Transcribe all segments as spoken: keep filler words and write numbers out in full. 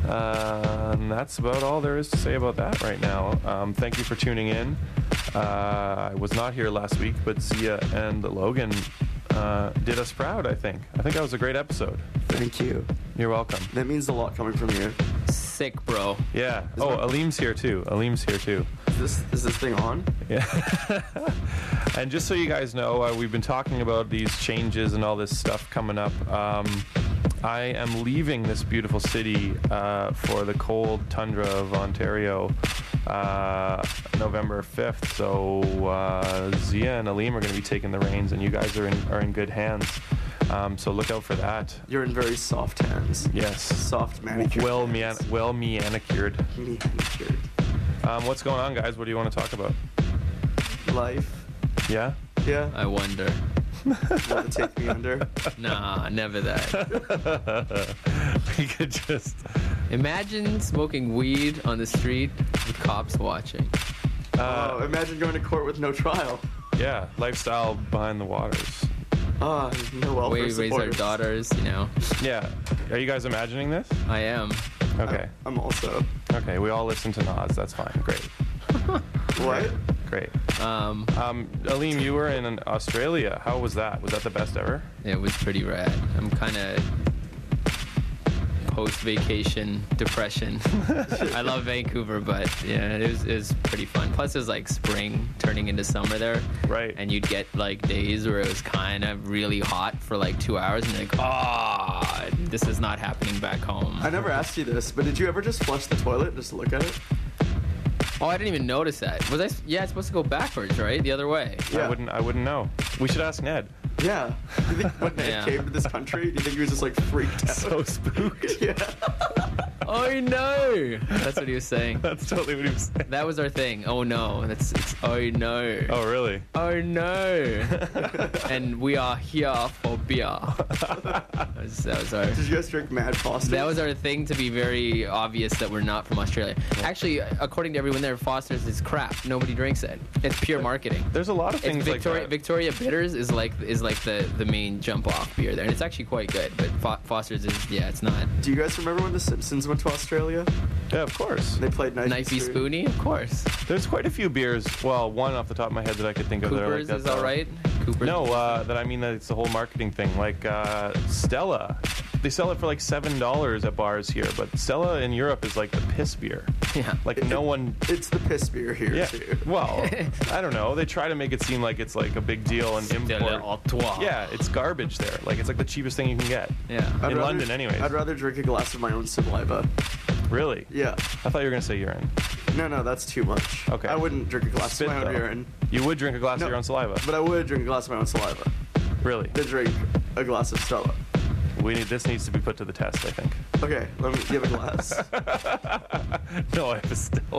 Uh, and that's about all there is to say about that right now. Um, thank you for tuning in. Uh, I was not here last week, but Zia and Logan uh, did us proud, I think. I think that was a great episode. Thank you. You're welcome. That means a lot coming from you. Sick, bro. Yeah. Is Oh, my- Aleem's here too. Aleem's here too. Is this is this thing on? Yeah. And just so you guys know, uh, we've been talking about these changes and all this stuff coming up. Um, I am leaving this beautiful city uh, for the cold tundra of Ontario uh, November fifth. So uh, Zia and Aleem are going to be taking the reins, and you guys are in, are in good hands. Um, so look out for that. You're in very soft hands. Yes. Soft manicured. Well, hands. man- well manicured. Manicured. Um, what's going on, guys? What do you want to talk about? Life. Yeah? Yeah. I wonder. Want to take me under? Nah, never that. We could just... Imagine smoking weed on the street with cops watching. Uh, oh, imagine going to court with no trial. Yeah, lifestyle behind the waters. Ah, no welfare We raise our supporters. daughters, you know. Yeah. Are you guys imagining this? I am. Okay. I'm also. Okay, we all listen to Nas. That's fine. Great. What? Great. Um, Um, Aleem, you were in Australia. How was that? Was that the best ever? it was pretty rad. I'm kind of post-vacation depression. I love Vancouver, but yeah, it was, it was pretty fun. Plus, it was like spring turning into summer there. Right. And you'd get like days where it was kind of really hot for like two hours, and you're like, oh, this is not happening back home. I never asked you this, but did you ever just flush the toilet just to look at it? Oh, I didn't even notice that. Was I? s- Yeah, it's supposed to go backwards, right? The other way. I Yeah. wouldn't. I wouldn't know. We should ask Ned. Yeah. Do you think when Ned Yeah. came to this country, do you think he was just like freaked out? So spooked. Yeah. Oh no! That's what he was saying. That's totally what he was saying. That was our thing. Oh no! That's it's, oh no! Oh, really? Oh no! And we are here for beer. That was, that was our. Did you guys drink Mad Foster? That was our thing to be very obvious that we're not from Australia. Actually, according to everyone there, Foster's is crap. Nobody drinks it. It's pure marketing. There's a lot of It's things Victoria like that. Victoria Bitters is like is like the, the main jump off beer there, and it's actually quite good. But Fo- Foster's is yeah, it's not. Do you guys remember when The Simpsons went to Australia? Yeah, of course. They played Knifey, Knifey Spoony, of course. There's quite a few beers. Well, one off the top of my head that I could think of that are like Cooper's that. is all though. right. Cooper's. No, uh, that I mean that it's the whole marketing thing. Like uh, Stella, they sell it for like seven dollars at bars here, but Stella in Europe is like the piss beer. Yeah. Like no one. It's the piss beer here, Yeah. too. Well, I don't know. They try to make it seem like it's like a big deal and Stella import. Artois. Yeah, it's garbage there. Like it's like the cheapest thing you can get. Yeah. I'd In rather- London, anyways. I'd rather drink a glass of my own saliva. Really? Yeah. I thought you were gonna say urine. No, no, that's too much. Okay. I wouldn't drink a glass Spit, of my own though. urine. You would drink a glass No. of your own saliva. But I would drink a glass of my own saliva. Really? To drink a glass of Stella. We need this needs to be put to the test. I think. Okay, let me give a glass. No, I have a Stella.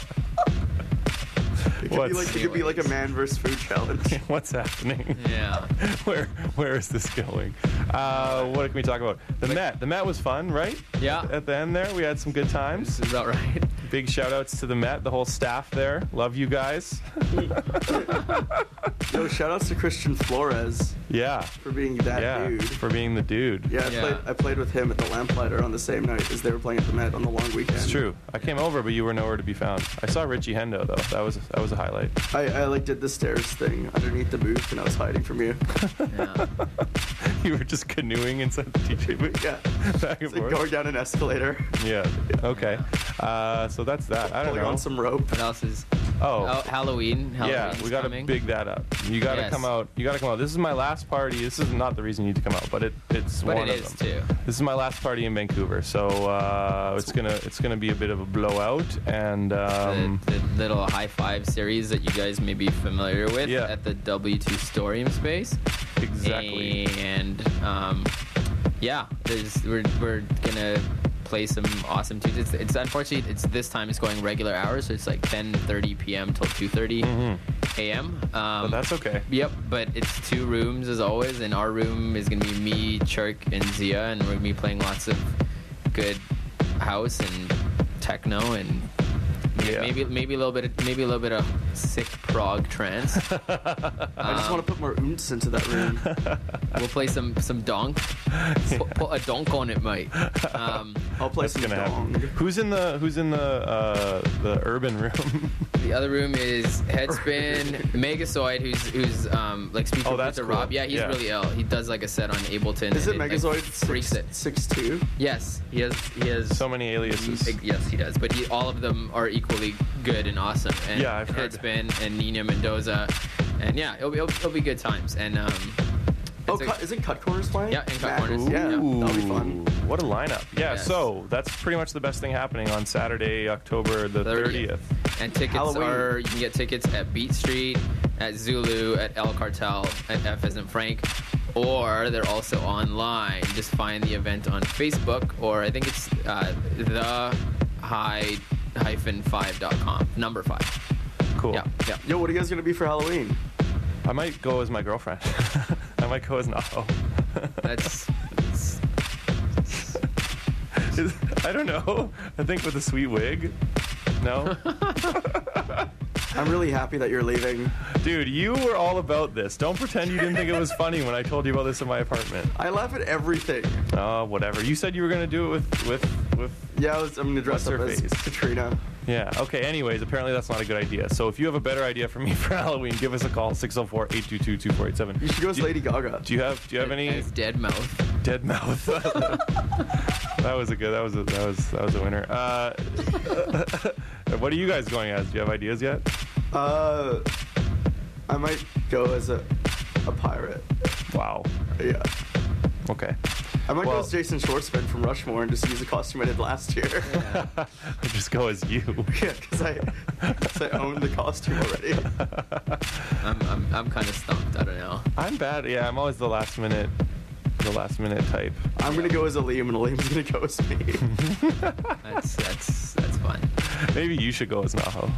It could, What's- be like, it could be like a man versus food challenge. What's happening? Yeah. where where is this going? Uh, what can we talk about? The Met. The Met was fun, right? Yeah. At the end there, we had some good times. This is about right. Big shout outs to the Met, the whole staff there. Love you guys. Yo, shout outs to Christian Flores Yeah. for being that Yeah. dude. For being the dude. Yeah, I, Yeah. Played, I played with him at the Lamplighter on the same night as they were playing at the Met on the long weekend. It's true. I came over, but you were nowhere to be found. I saw Richie Hendo though. That was that was a highlight. I, I like did the stairs thing underneath the booth and I was hiding from you. Yeah. You were just canoeing inside the D J booth. Yeah. Back and It's like forth. going down an escalator, Yeah. Okay. Uh, so that's that. I don't pulling know. on some rope. What else is? Oh. Oh, Halloween. Yeah, Halloween's we gotta coming. big that up. You gotta Yes. come out. You gotta come out. This is my last party. This is not the reason you need to come out, but it, it's But one it of is them. too. This is my last party in Vancouver, so uh, it's gonna it's gonna be a bit of a blowout. And um, the, the little high five series that you guys may be familiar with Yeah. at the W two Storium space. exactly. And um, yeah, there's we're we're gonna play some awesome tunes. It's, it's unfortunately it's this time it's going regular hours, so it's like ten thirty p.m. till two thirty a.m. But Um, that's okay. Yep, but it's two rooms as always, and our room is gonna be me, Chirk, and Zia, and we're gonna be playing lots of good house and techno and Yeah. maybe maybe a little bit of, maybe a little bit of sick prog trance. I just want to put more ounce into that room. We'll play some some donk. Put, put a donk on it, mate. Um, I'll play That's some gonna happen. dong. Who's in the Who's in the uh, the urban room? The other room is Headspin, Megazoid, who's who's um like speaker Oh, that's producer cool. Rob. Yeah, he's Yeah. really ill. He does like a set on Ableton. Is it and Megazoid like, freaks it? six two? Yes, he has. He has So many aliases. Yes, he does. But he, all of them are equally good and awesome. And Yeah, I've heard. Headspin and Nina Mendoza, and yeah, it'll be, it'll, it'll be good times. And um, Oh, it's a- cut, isn't Cut Corners playing? Yeah, and Cut Matt, Corners. Yeah, Ooh, that'll be fun. What a lineup. Yeah, Yes. so that's pretty much the best thing happening on Saturday, October the thirtieth. thirtieth. And tickets Halloween. are, you can get tickets at Beat Street, at Zulu, at El Cartel, at F as in Frank, or they're also online. Just find the event on Facebook, or I think it's uh, the high hyphen five dot com, number five. Cool. Yeah, yeah. Yo, what are you guys gonna be for Halloween? I might go as my girlfriend. I might go as Naho. That's, that's I don't know. I think with a sweet wig. No? I'm really happy that you're leaving. Dude, you were all about this. Don't pretend you didn't think it was funny when I told you about this in my apartment. I laugh at everything. Oh, whatever. You said you were going to do it with, with, with... Yeah, I was, I'm gonna dress What's up her as face? Katrina. Yeah, okay. Anyways, apparently that's not a good idea. So if you have a better idea for me for Halloween, give us a call, six oh four, eight two two, two four eight seven. You should go as Do you- Lady Gaga. Do you have Do you have any as Dead Mouth. dead mouth? That was a good. That was a, that was that was a winner. Uh, what are you guys going as? Do you have ideas yet? Uh, I might go as a a pirate. Wow. Yeah. Okay. I might Well- go as Jason Schwartzman from Rushmore and just use a costume I did last year. Just go as you. Yeah, because I, 'cause I own the costume already. I'm, I'm, I'm kind of stumped. I don't know. I'm bad. Yeah, I'm always the last minute, the last minute type. I'm gonna go as Aleem and Aleem's gonna go as me. That's that's that's fun. Maybe you should go as Naho.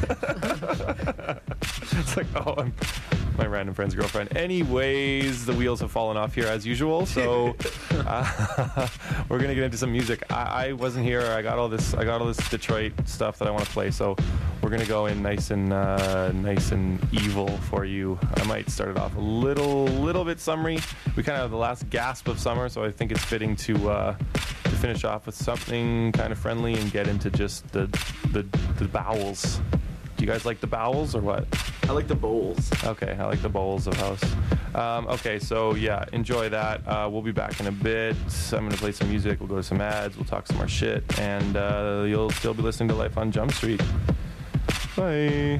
It's like, oh, I'm my random friend's girlfriend. Anyways, the wheels have fallen off here as usual, so uh, we're gonna get into some music. I, I wasn't here. I got all this. I got all this Detroit stuff that I want to play. So we're gonna go in nice and uh, nice and evil for you. I might start it off a little, little bit summery. We kind of have the last gasp of summer, so I think it's fitting to uh, to finish off with something kind of friendly and get into just the the, the bowels. Do you guys like the bowels or what? I like the bowls. Okay, I like the bowls of house. Um, okay, so yeah, enjoy that. Uh, we'll be back in a bit. I'm gonna play some music. We'll go to some ads. We'll talk some more shit, and uh, you'll still be listening to Life on Jump Street. Bye.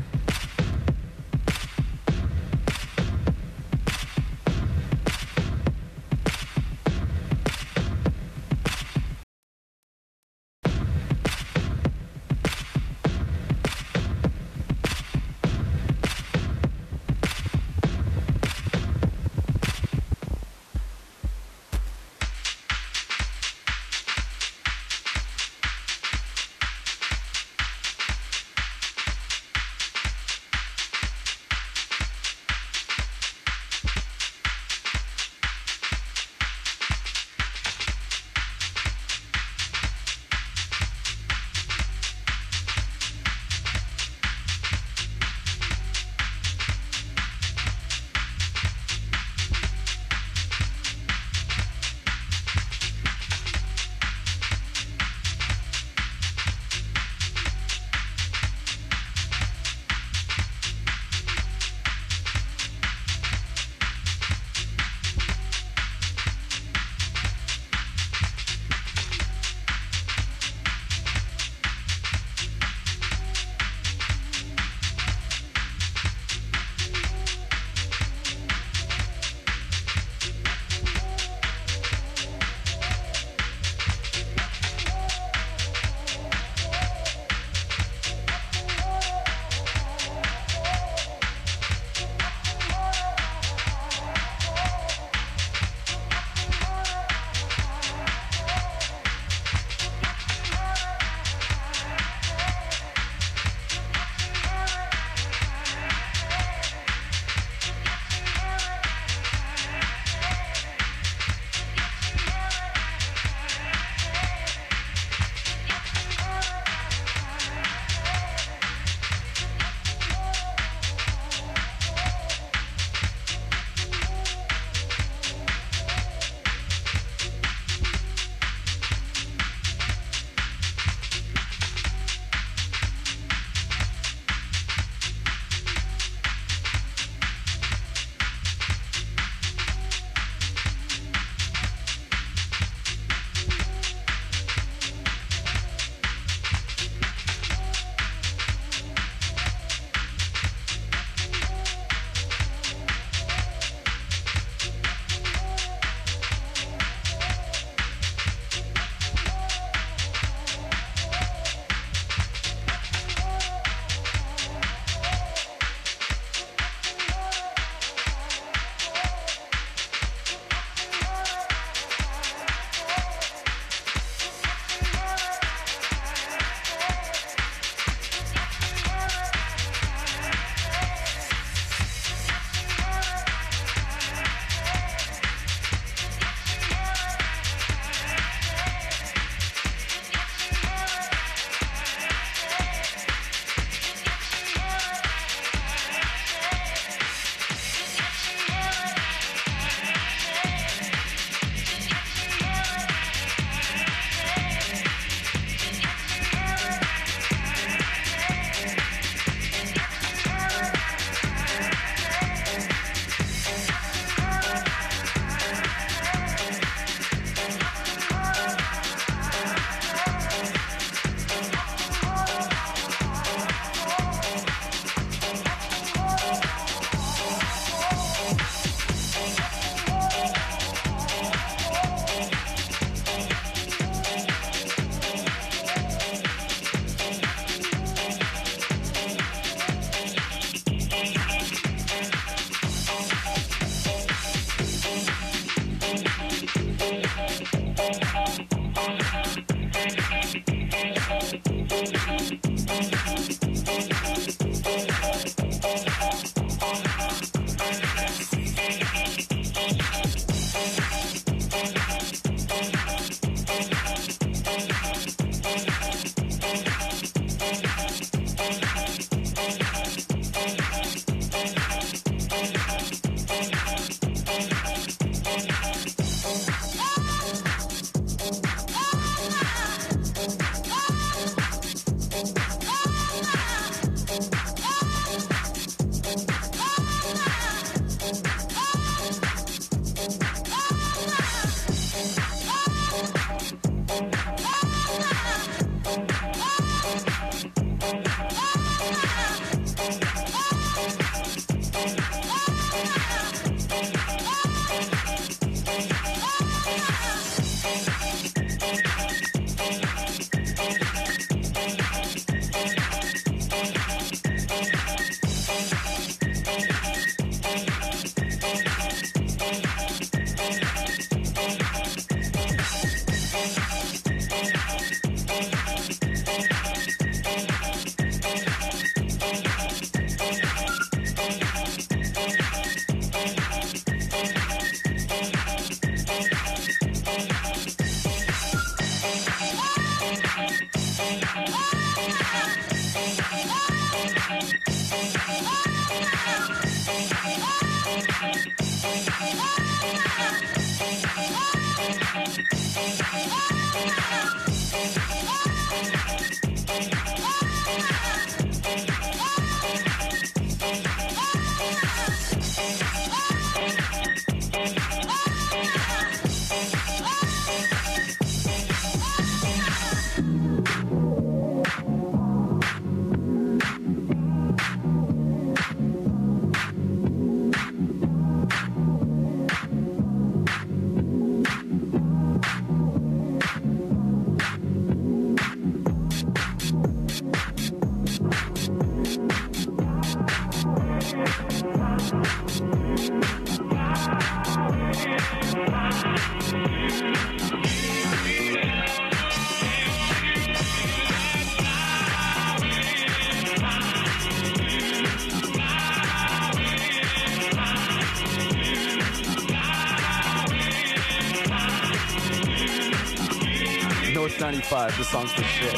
North ninety-five, the song's the shit.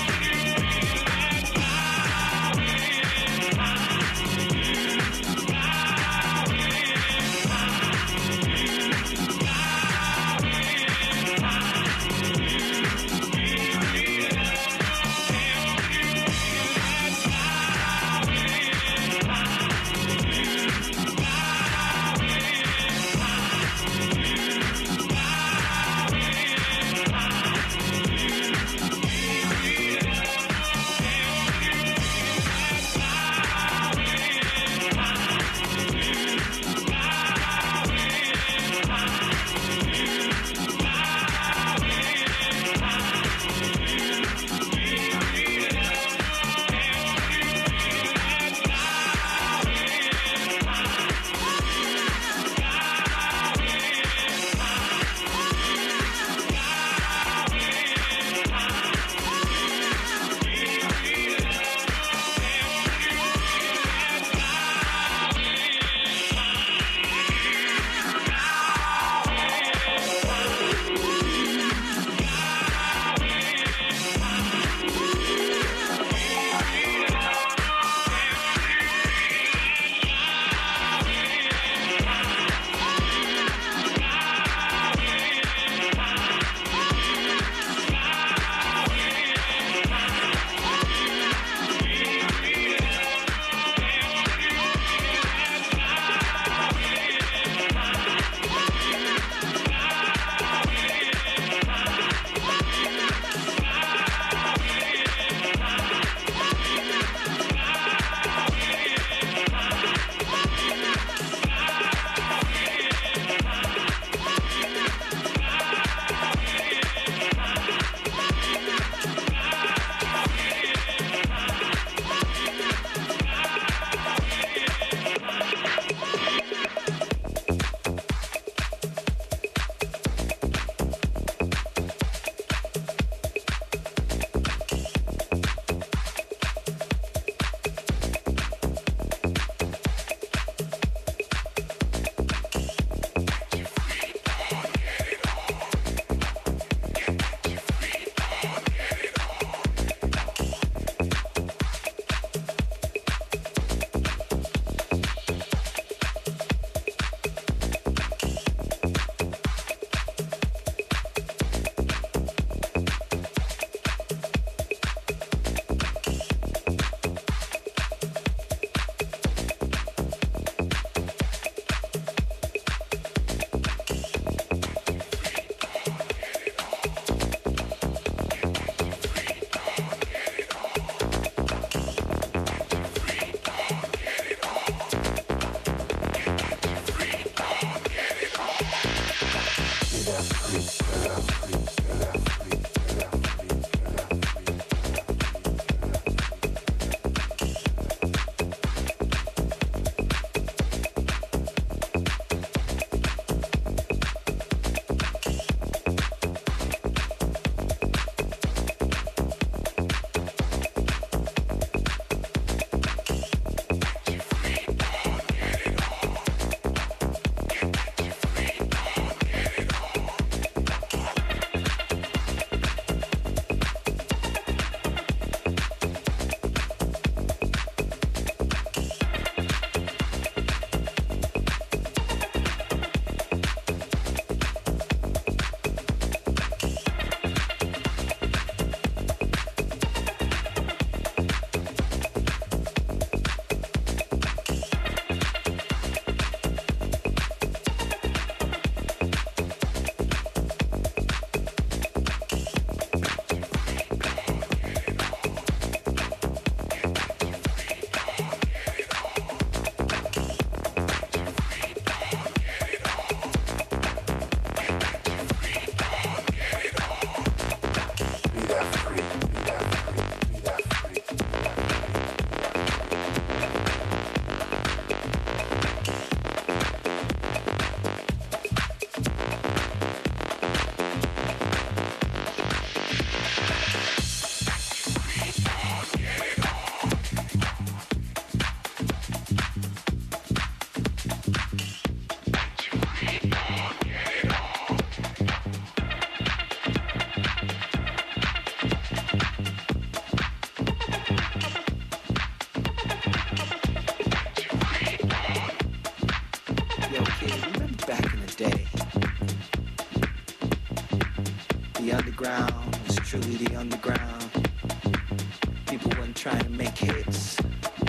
truly the underground. People weren't trying to make hits.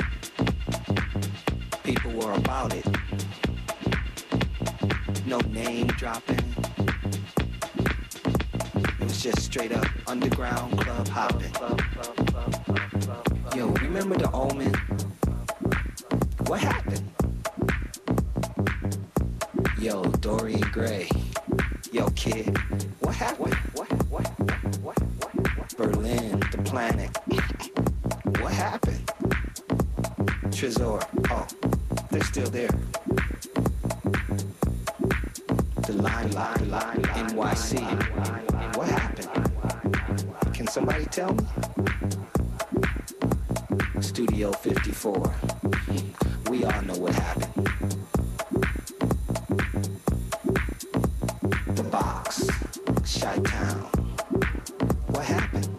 People were about it. No name dropping. It was just straight up underground club hopping. Yo, remember the Omen? What happened? Yo, Dorian Gray. Yo, kid. What happened? What? What? What? What? What? Berlin, the planet. What happened? Trezor. Oh, they're still there. The line, line, line, N Y C. What happened? Can somebody tell me? Studio fifty-four. We all know what happened. The Box, Chi-Town. What happened?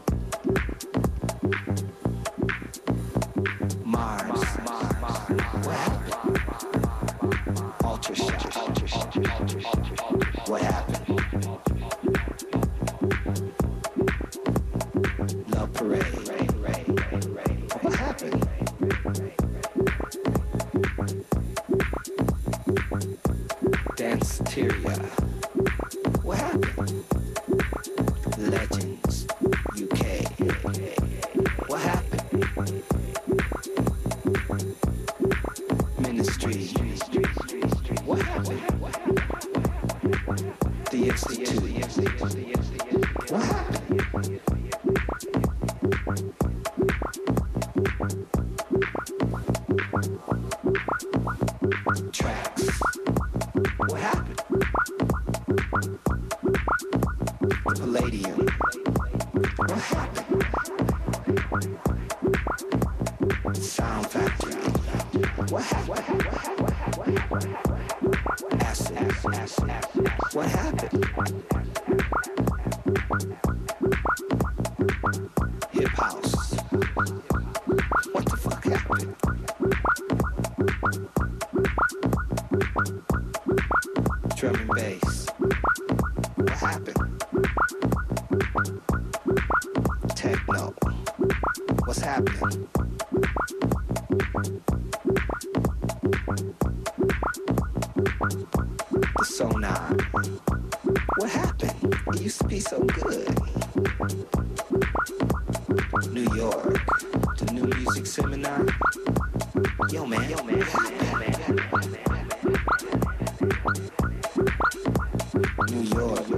Mars. What happened? Ultrasound. What happened? Love Parade. What happened? Danceteria. What happened? Legends, U K. What happened? Ministry. What happened? The Institute. What happened? Tracks. What happened? The Palladium. What happened? Sound Factory. What happened? Acid. What happened? Hip House. What the fuck happened? Drum and bass. What happened? Techno. What's happening? The Sonar. What happened? It used to be so good. New York. The New Music Seminar. Yo, man. Yo, man. New York.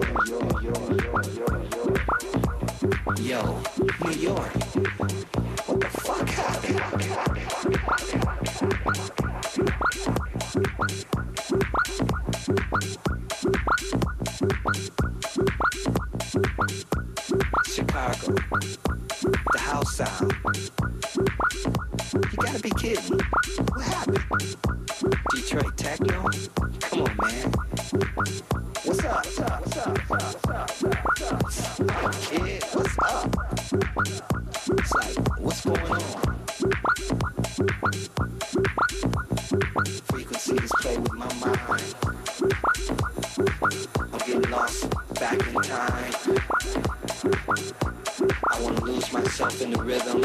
Yo, New York. What the fuck happened? Chicago. The house sound. You gotta be kidding me. What happened? Detroit techno? Come on, man. What's up? What's up? What's up? What's up? What's up? Kid, what's up? It's like, what's going on? Frequencies play with my mind. I'm getting lost back in time. I wanna lose myself in the rhythm.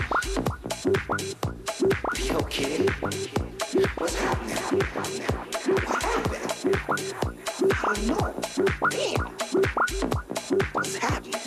Yo, kid, what's happening? What happened? I don't know. Damn. What's happening?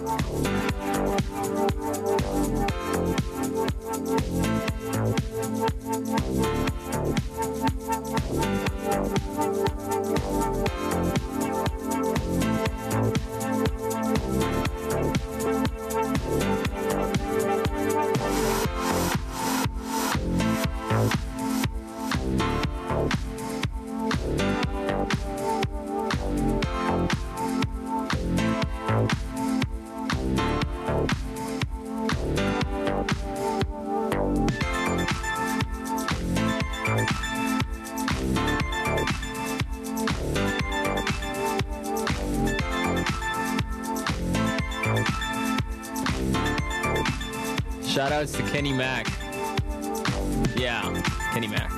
Shout outs to Kenny Mac. Yeah, Kenny Mac.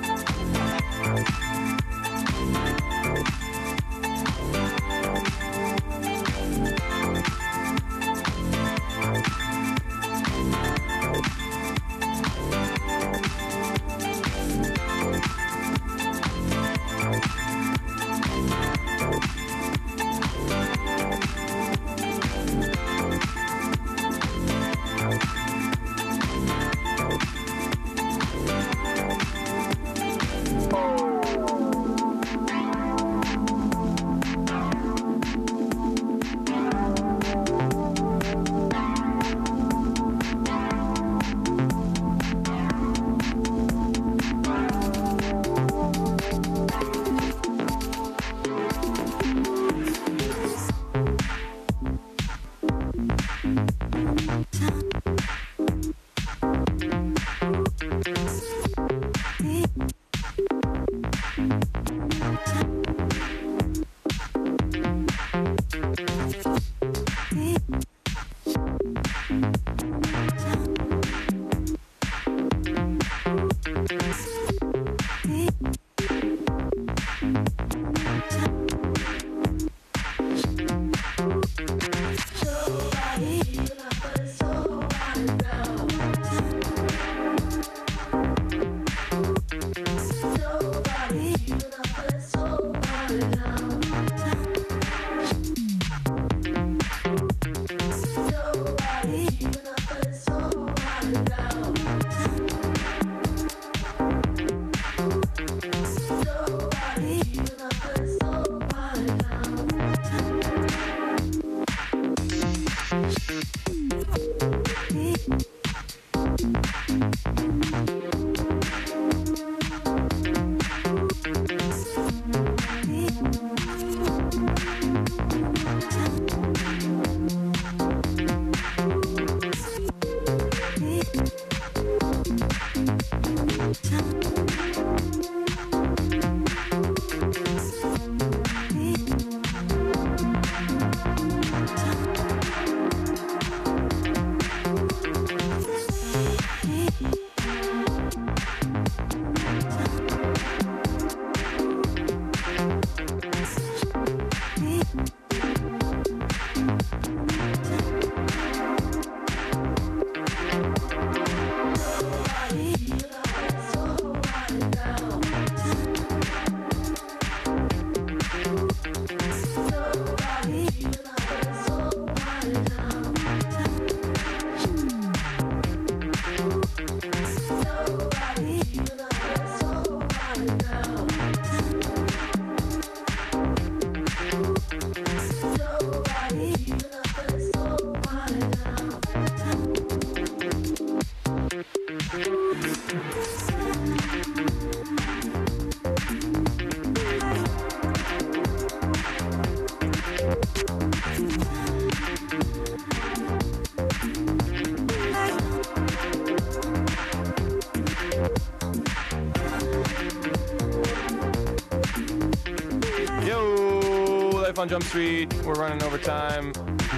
On Jump Street, we're running over time.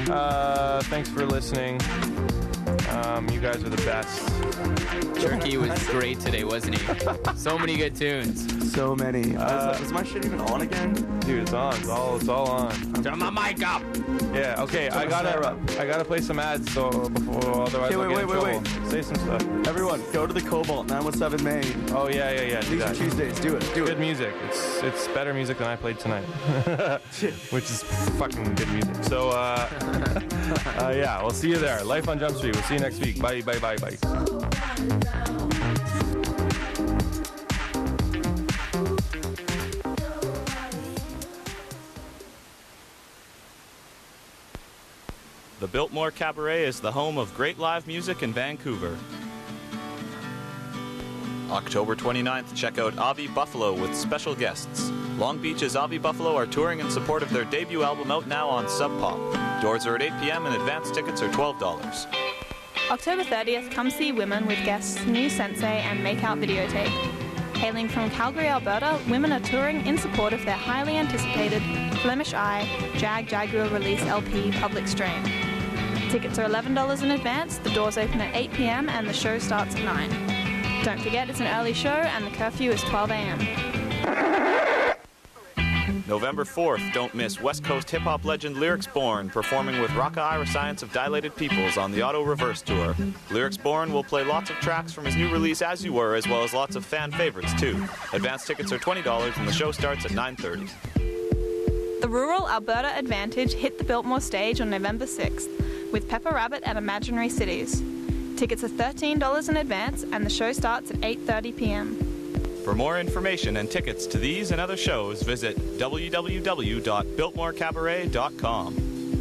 Uh, thanks for listening. Um, you guys are the best. Turkey was great today, wasn't he? So many good tunes. So many. Uh, is, is my shit even on again? Dude, it's on. It's all. It's all on. Turn my mic up. Yeah. Okay. Turn I my gotta. snare up. I gotta play some ads. So before, otherwise, Okay, I'll wait, get in wait, wait, trouble. Say some stuff. Everyone, go to the Cobalt nine one seven Main. Oh yeah, yeah, yeah. Do These are that. Tuesdays. Do it. Do Good it. music. It's it's better music than I played tonight, which is fucking good music. So uh, uh, yeah, we'll see you there. Life on Jump Street. We'll see you next week. Bye, bye, bye, bye. The Biltmore Cabaret is the home of great live music in Vancouver. October twenty-ninth, check out Avi Buffalo with special guests. Long Beach's Avi Buffalo are touring in support of their debut album out now on Sub Pop. Doors are at eight p.m. and advance tickets are twelve dollars. October thirtieth, come see Women with guests New Sensei and Makeout Videotape. Hailing from Calgary, Alberta, Women are touring in support of their highly anticipated Flemish Eye Jag Jaguar release L P Public Strain. Tickets are eleven dollars in advance, the doors open at eight p.m. and the show starts at nine. Don't forget it's an early show and the curfew is twelve a.m. November fourth, don't miss West Coast hip-hop legend Lyrics Born performing with Raka Ira Science of Dilated Peoples on the Auto Reverse Tour. Lyrics Born will play lots of tracks from his new release As You Were, as well as lots of fan favorites too. Advance tickets are twenty dollars and the show starts at nine thirty. The Rural Alberta Advantage hit the Biltmore stage on November sixth with Pepper Rabbit at Imaginary Cities. Tickets are thirteen dollars in advance and the show starts at eight thirty p.m. For more information and tickets to these and other shows, visit w w w dot biltmore cabaret dot com.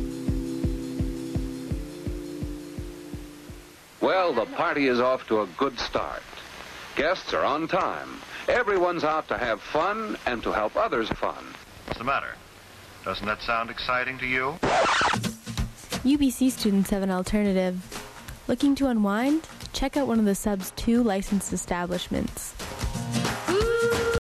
Well, the party is off to a good start. Guests are on time. Everyone's out to have fun and to help others have fun. What's the matter? Doesn't that sound exciting to you? U B C students have an alternative. Looking to unwind? Check out one of the Sub's two licensed establishments.